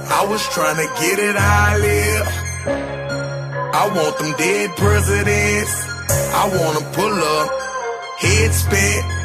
I was trying to get it how I live. I want them dead presidents. I wanna pull up, head spin.